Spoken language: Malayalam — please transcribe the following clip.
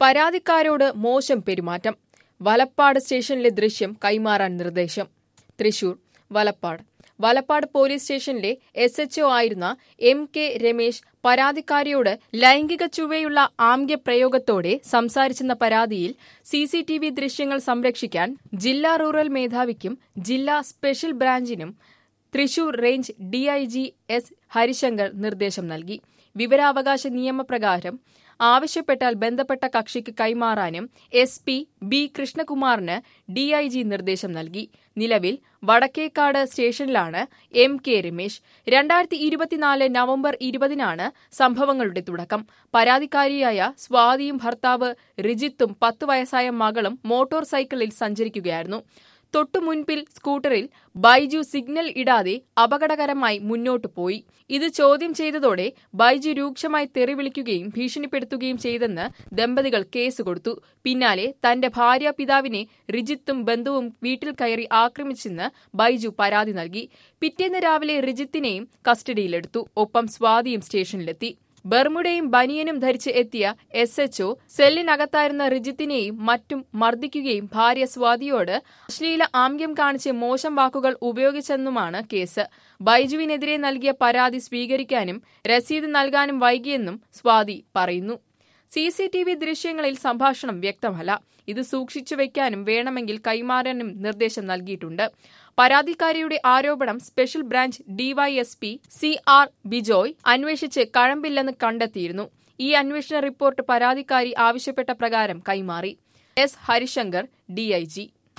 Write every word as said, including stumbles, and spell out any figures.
പരാതിക്കാരോട് മോശം പെരുമാറ്റം. വലപ്പാട് സ്റ്റേഷനിലെ ദൃശ്യം കൈമാറാൻ നിർദ്ദേശം. തൃശൂർ വലപ്പാട് വലപ്പാട് പോലീസ് സ്റ്റേഷനിലെ എസ് എച്ച് ഒ ആയിരുന്ന എം കെ രമേശ് പരാതിക്കാരിയോട് ലൈംഗിക ചുവയുള്ള ആംഗ്യപ്രയോഗത്തോടെ സംസാരിച്ചെന്ന പരാതിയിൽ സി സി ടി വി ദൃശ്യങ്ങൾ സംരക്ഷിക്കാൻ ജില്ലാ റൂറൽ മേധാവിക്കും ജില്ലാ സ്പെഷ്യൽ ബ്രാഞ്ചിനും Thrissur range D I G S Harishankar നിർദ്ദേശം നൽകി. വിവരാവകാശ നിയമപ്രകാരം ആവശ്യപ്പെട്ടാൽ ബന്ധപ്പെട്ട കക്ഷിക്ക് കൈമാറാനും എസ് പി ബി കൃഷ്ണകുമാറിന് ഡി ഐ ജി നിർദ്ദേശം നൽകി. നിലവിൽ വടക്കേക്കാട് സ്റ്റേഷനിലാണ് എം കെ രമേശ്. രണ്ടായിരത്തി ഇരുപത്തിനാല് നവംബർ ഇരുപതിനാണ് സംഭവങ്ങളുടെ തുടക്കം. പരാതിക്കാരിയായ സ്വാതിയും ഭർത്താവ് റിജിത്തും പത്ത് വയസ്സായ മകളും മോട്ടോർ സൈക്കിളിൽ സഞ്ചരിക്കുകയായിരുന്നു. തൊട്ടുമുൻപിൽ സ്കൂട്ടറിൽ ബൈജു സിഗ്നൽ ഇടാതെ അപകടകരമായി മുന്നോട്ടു പോയി. ഇത് ചോദ്യം ചെയ്തതോടെ ബൈജു രൂക്ഷമായി തെറിവിളിക്കുകയും ഭീഷണിപ്പെടുത്തുകയും ചെയ്തെന്ന് ദമ്പതികൾ കേസ് കൊടുത്തു. പിന്നാലെ തന്റെ ഭാര്യ പിതാവിനെ റിജിത്തും ബന്ധുവും വീട്ടിൽ കയറി ആക്രമിച്ചെന്ന് ബൈജു പരാതി നൽകി. പിറ്റേന്ന് രാവിലെ റിജിത്തിനെയും കസ്റ്റഡിയിലെടുത്തു. ഒപ്പം സ്വാതിയും സ്റ്റേഷനിലെത്തി. ബർമുഡയും ബനിയനും ധരിച്ച് എത്തിയ എസ് എച്ച് ഒ സെല്ലിനകത്തായിരുന്ന റിജിത്തിനെയും മറ്റും മർദ്ദിക്കുകയും ഭാര്യ സ്വാതിയോട് അശ്ലീല ആംഗ്യം കാണിച്ച് മോശം വാക്കുകൾ ഉപയോഗിച്ചെന്നുമാണ് കേസ്. ബൈജുവിനെതിരെ നൽകിയ പരാതി സ്വീകരിക്കാനും രസീത് നൽകാനും വൈകിയെന്നും സ്വാതി പറയുന്നു. സി സി ടി വി ദൃശ്യങ്ങളിൽ സംഭാഷണം വ്യക്തമല്ല. ഇത് സൂക്ഷിച്ചു വയ്ക്കാനും വേണമെങ്കിൽ കൈമാറാനും നിർദ്ദേശം നൽകിയിട്ടുണ്ട്. പരാതിക്കാരിയുടെ ആരോപണം special branch DYSP C R Bijoy അന്വേഷിച്ച് കഴമ്പില്ലെന്ന് കണ്ടെത്തിയിരുന്നു. ഈ അന്വേഷണ റിപ്പോർട്ട് പരാതിക്കാരി ആവശ്യപ്പെട്ട പ്രകാരം കൈമാറി. S Harishankar, D I G.